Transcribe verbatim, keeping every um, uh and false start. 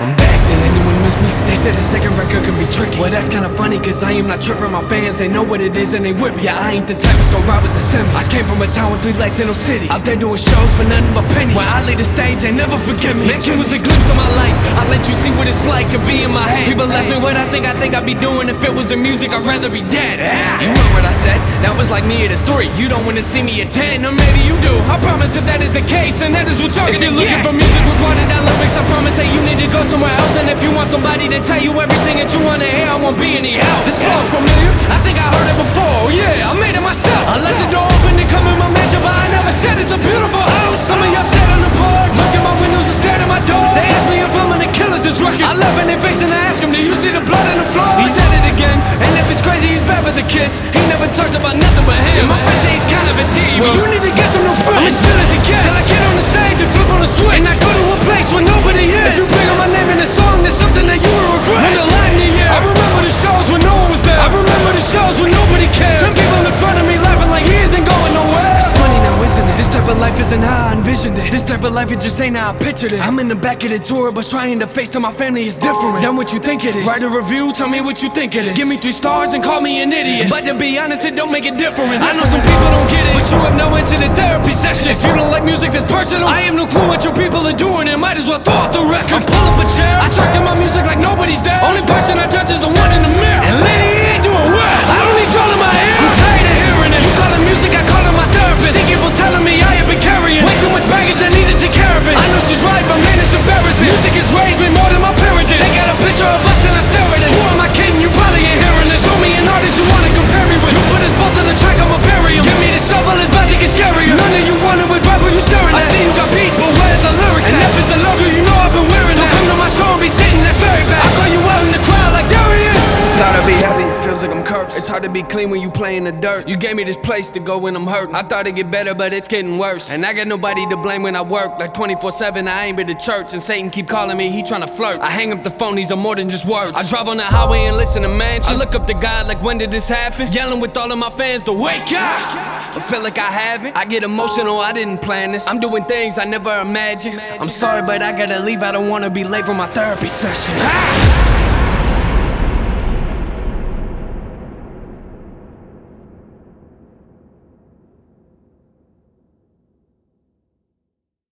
I'm back, did anyone miss me? They said the second record can be tricky. Well, that's kinda funny, cause I am not tripping. My fans, they know what it is and they with me. Yeah, I ain't the type that's gon' ride with the semi. I came from a town with three lights in no city. Out there doing shows for nothing but pennies. When I leave the stage, they never forgive me. Mention was a glimpse of my life. I let you see what it's like to be in my head. People ask me what I think, I think I'd be doing if it was in music. I'd rather be dead. Ah. You heard what I said? That was like me at a three. You don't wanna see me at ten, or maybe you do. I promise if that is the case, and that is what you're gonna get. If you're looking for music with watered down lyrics, I promise that you need to go somewhere else. And if you want somebody to tell you everything that you wanna hear, I won't be any help. This flow's familiar, I think I heard it before. Yeah, I made it myself. I left the door open to come in my mansion, but I never said it's a beautiful house. Some of y'all sat on the porch, looked at my windows and stared at my door. They asked me if I'm gonna kill it this record. I love in their face and I ask him, do you see the blood on the floor? He said it again, and if it's crazy, he's bad for the kids. He never talks about nothing but him. And my friends say he's kind of a diva. Well, you need to get some new friends. I'm as chill as it gets till I get on the stage and flip on the switch, and I go to a place where nobody is. If you bring on my name in a song, there's something that you will regret. When the lightning, yeah. I remember the shows when no one was there. I remember the shows when nobody cared. Some people in front of me laughing like he isn't going nowhere. It's funny now, isn't it? This type of life isn't how I envisioned it. This type of life, it just ain't how I pictured it. I'm in the back of the tour bus trying to face to my family is different than what you think it is. Write a review, tell me what you think it is. Give me three stars and call me an idiot. But to be honest, it don't make a difference. I know some people don't get it, but you have no into the therapy session. If you don't like music that's personal, I have no clue what your people are doing, and might as well throw out the record. I'm pull up a chair, I track to my music like nobody's there. Only person I judge is the one in the mirror, and lady, he ain't doing well. I don't need y'all in my ear, I'm tired of hearing it. You call it music, I call it my therapist. See people telling me I have been carrying way too much baggage, I need to take care of it. I know she's right, but man, it's embarrassing. Music has raised me more than my parents did. Take out a picture of us and I stare at it. Who am I kidding? You probably ain't hearing it. Show me an artist you wanna compare me with. You put us both on the track, I'ma bury him. Give me the shovel, it's about to get scarier. None of you wanna with rap, you staring at. I see you got beats, but where are the lyrics? And if it's the logo, you know I've been wearing it. Don't come to my show and be sitting there very bad. I call you out in the crowd like there he is. Thought I'd be happy, it feels like I'm cursed. It's hard to be clean when you play in the dirt. You gave me this place to go when I'm hurting. I thought it'd get better, but it's getting worse. And I got nobody to blame when I work. Like twenty-four seven, I ain't been to church. And Satan keep calling me, he tryna flirt. I hang up the phone, these are more than just words. I drive on the highway and listen to mansion. I look up to God like, when did this happen? Yelling with all of my fans to wake up. I feel like I haven't. I get emotional, I didn't plan this. I'm doing things I never imagined. I'm sorry, but I gotta leave. I don't wanna be late for my therapy session. Ah!